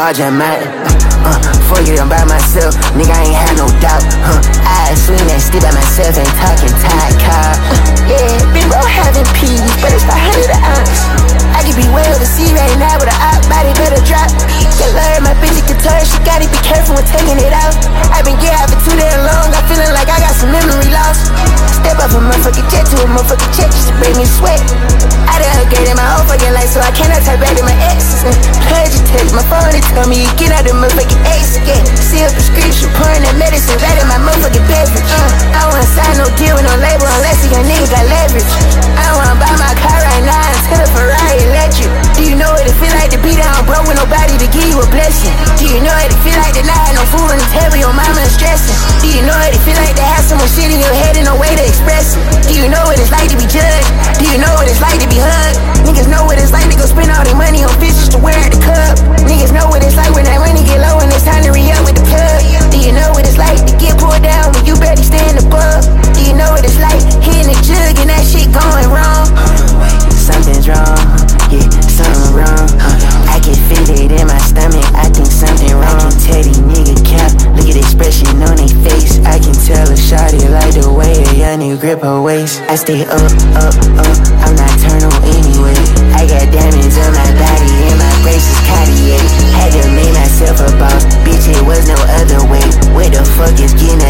large amount. Fuck it, I'm by myself, nigga, I ain't had no doubt. I swing that stick by myself and talking tight car. Yeah, big bro having peas, but it's 100 an ounce. I can be well to see right now with a op body better drop. Can learn my bitch guitar, she gotta be careful when taking it out. I been get out for too damn long, I'm feeling like I got some memory loss. Step up a motherfucking jet to a motherfucking check just to bring me sweat. I done upgraded my whole fucking life, so I cannot type back to my exes. Pledge your text, my phone and tell me you get out the motherfucking X again. See a prescription, pouring that medicine right in my motherfucking beverage. I don't wanna sign no deal with no label unless a young nigga got leverage. I don't wanna buy my car right now until the Ferrari electric. Do you know what it feel like to be down broke with nobody to give you a blessing? Do you know what it feel like to not have no food on the table, your mama is stressing? Do you know what it feel like to have so much shit in your head and no way to express it? Do you know what it's like to be judged? Do you know what it's like to be hugged? Niggas know what it's like to go spend all their money on bitches to wear at the club. Niggas know what it's like when that money get low and it's time to re-up with the plug. Do you know what it's like to get pulled down when you barely stand above? Do you know what it's like hitting the jug and that shit going wrong? Something's wrong, yeah, something wrong. I can feel it in my stomach, I think something wrong. I can tell these niggas cap, look at the expression on their face. I can tell a shawty like the way a young nigga grip her waist. I stay up, I'm nocturnal anyway. I got diamonds on my body and my braces Cartier. Had to make myself a boss, bitch, it was no other way. Where the fuck is getting